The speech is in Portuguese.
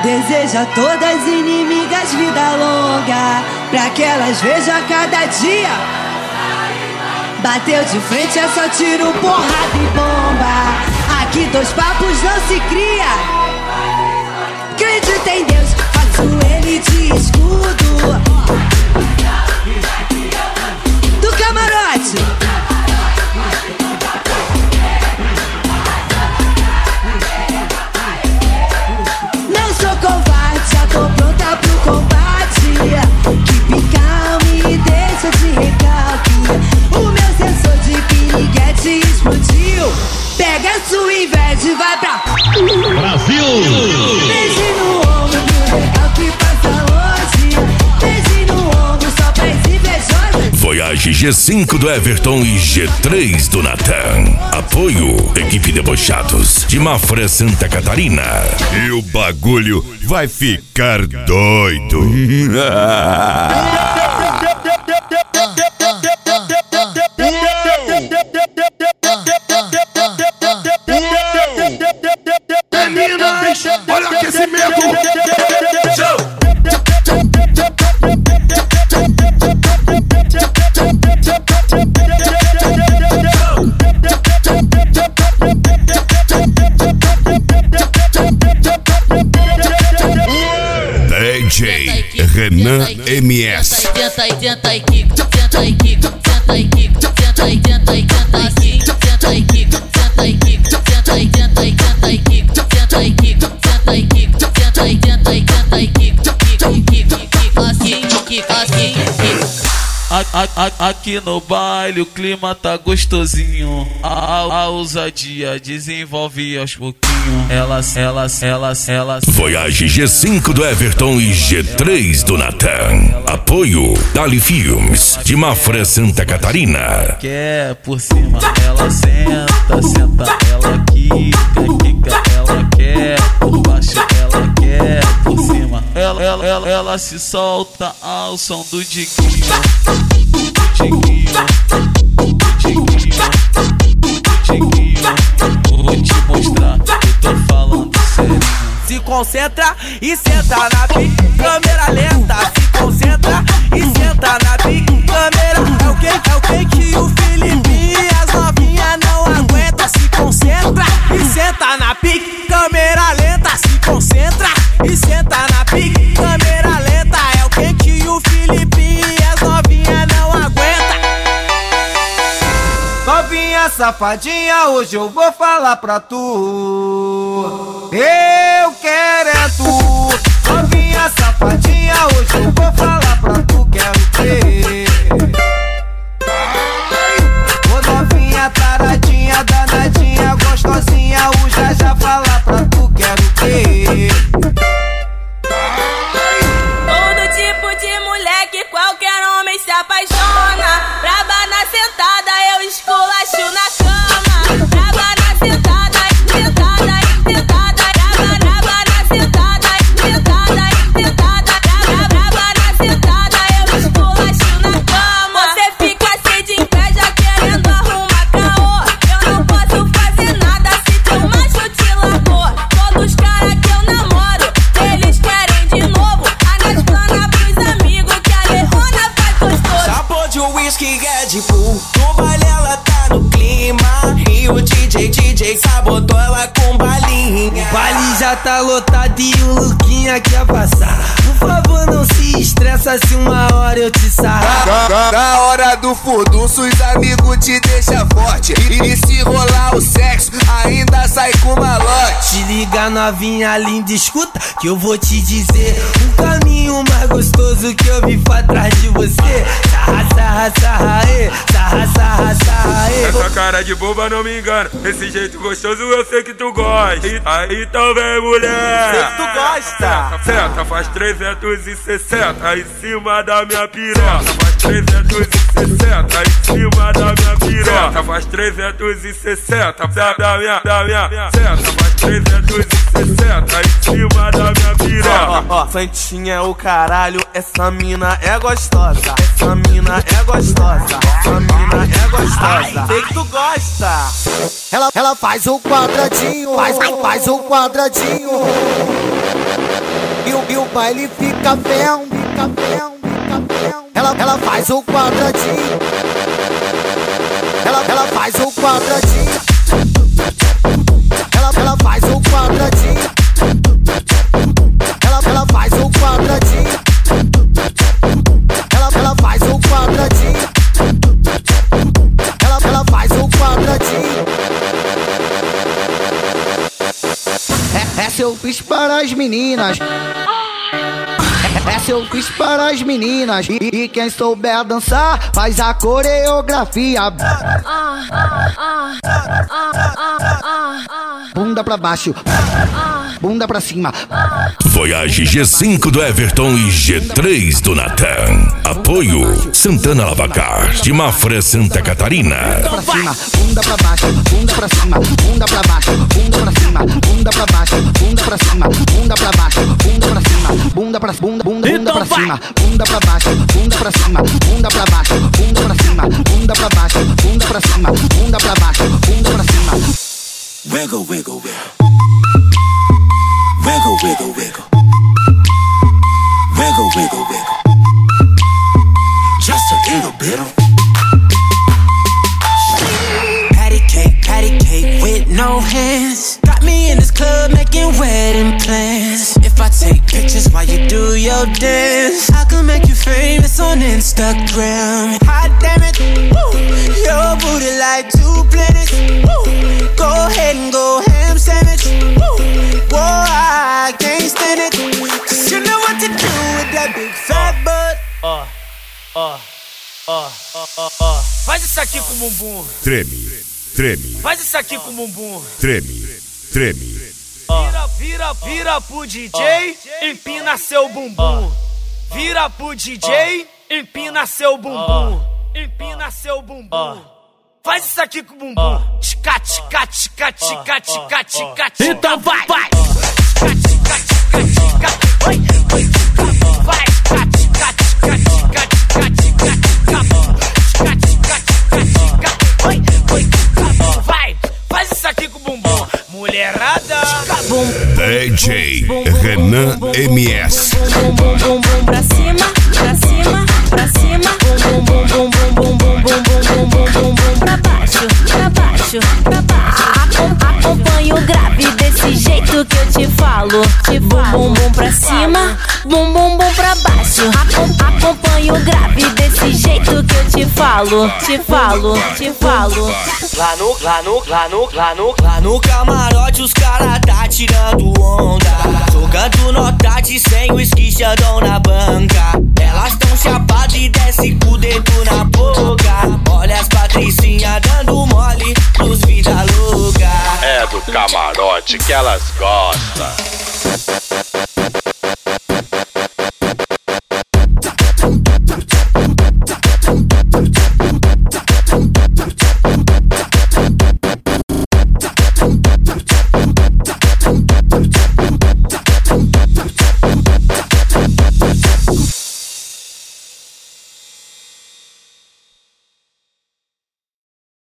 Deseja a todas inimigas vida longa, pra que elas vejam a cada dia. Bateu de frente é só tiro, porrada e bomba. Aqui dois papos não se cria. Acredita em Deus, faço ele de escudo. Do camarote. Não sou covarde, já tô pronta pro combate. Keep calm e deixa de recalque. O meu sensor de piriguete explodiu. Pega a sua inveja e vai pra Brasil! Beijo no ombro pro recalque passa longe. Beijo no ombro só pra esse invejoso. Voyage G5 do Everton e G3 do Natan. Apoio, equipe Debochados de Mafra, Santa Catarina. E o bagulho vai ficar doido. Meninas, olha o aquecimento. DJ Renan MS. Tenta e tenta e quica, tenta e quica, tenta e quica, tenta e tenta e tenta e quica, tenta e quica, tenta e quica, tenta e tenta e tenta e quica, tenta e quica, tenta e quica, tenta e tenta e tenta e quica, assim, quica. Aqui no baile o clima tá gostosinho. A ousadia desenvolve aos pouquinhos. Elas. Voyage G5 do Everton e G3 do Natan. Apoio Dali Filmes de Mafra, Santa Catarina. Quer por cima, ela senta, ela quica, ela quer por baixo, ela quer por cima. Ela se solta ao som do diguinho. Vou te mostrar, eu tô falando sério. Se concentra e senta na pique, câmera lenta. Se concentra e senta na pique, câmera. É o que o Filipinho e as novinhas não aguenta. Se concentra e senta na pique, câmera lenta. Se concentra e senta na pique, câmera lenta. É o que o Filipinho e as novinhas não aguenta. Novinha safadinha, hoje eu vou falar pra tu. Eu quero é tu. Novinha safadinha, hoje eu vou falar pra tu. Quero ter. Ô novinha taradinha, danadinha, gostosinha, o já falar pra tu. Quero ter. Todo tipo de mulher que qualquer homem se apaixona. Braba na sentada, eu esculacho na cama. Braba na sentada, sentada, sentada. Braba na sentada, sentada, sentada. Braba na sentada, eu esculacho na cama. Você fica assim de inveja querendo arrumar caô. Eu não posso fazer nada se teu macho te largou. Todos os caras que eu namoro, eles querem de novo. Anaspana pros amigos que a Lerona faz gostoso. Sabor de whisky Red Bull, no baile ela tá no clima. E o DJ sabotou ela com balinha. O baile já tá lotado e o Luquinha quer passar. Por favor não se estressa se uma hora eu te sarrar. Na hora do furdunço os amigos te deixam forte. E se rolar o sexo ainda sai com malote. Te liga novinha linda, escuta que eu vou te dizer um caminho mais gostoso que eu vi pra trás de você. Sarra, essa cara de boba não me engana. Esse jeito gostoso eu sei que tu gosta. Então vem mulher. Sei que tu gosta. Senta, faz 360 em cima da minha piroca. Faz 360 em cima da minha piroca. Faz 360 da minha. Senta, faz 360 em cima da minha piroca. Ó, Santinha é o caralho, essa mina é gostosa. Essa mina é gostosa. Essa mina é gostosa. Sei que tu gosta. Ela faz o quadradinho, faz o quadradinho. baile fica bem. Ela faz o quadradinho. Ela faz o quadradinho. Ela faz o quadradinho. Ela faz o quadradinho. Ela faz o quadradinho. Ela faz o quadradinho. Essa eu fiz para as meninas. Essa eu fiz para as meninas. E quem souber dançar faz a coreografia. Bunda pra baixo, bunda pra cima. Voyage G5 do Everton e G3 do Natan. Apoio Santana Lavacar de Mafra, Santa Catarina. Pra cima, bunda pra baixo, bunda pra cima, bunda pra baixo, bunda pra cima, bunda pra baixo, bunda pra cima, bunda pra baixo, bunda pra cima, bunda pra bunda pra cima, bunda pra baixo, bunda pra cima, bunda pra baixo, bunda pra cima, bunda pra baixo, bunda pra cima, bunda pra baixo, bunda pra cima. Wiggle, wiggle, wiggle. Wiggle, wiggle, wiggle. Wiggle, wiggle, wiggle. Just a little bit of patty cake with no hands. Got me in this club making wedding plans. If I take pictures while you do your dance, I can make you famous on Instagram. Hot damn it, woo. Your booty like 2 planets. Woo. Go ahead and go ham sandwich. Woo. Whoa, I can't stand it. Cause you know what to do with that big fat butt. Faz isso aqui com o bumbum. Treme, treme. Faz isso aqui com o bumbum. Treme, treme. Vira pro DJ, empina seu bumbum. Vira pro DJ, empina seu bumbum. Empina seu bumbum. Faz isso aqui com o bumbum. Tica, tica, tica, tica, tica, tica. Então vai. Tica, tica, tica, tica. Vai, vai, tica, tica, tica, tica, tica, tica, tica. Tica, tica, tica, tica. Vai, faz isso aqui com o bumbum. Mulherada. DJ Renan MS. Bum bum pra cima, pra cima, pra cima. Bum bum bum bum bum bum bum bum bum bum bum pra baixo, pra baixo, pra baixo. Acompanha o grave desse jeito que eu te falo. Bum bum pra cima, bum bum bum pra baixo. Acompanha o grave desse jeito que eu te falo, te falo, te falo. Lá no camarote os cara tá tirando onda, jogando notate sem o esquichadão na banca. Elas tão chapadas e desce com o dedo na boca. Olha as patricinhas dando mole pros vida louca. É do camarote que elas gostam.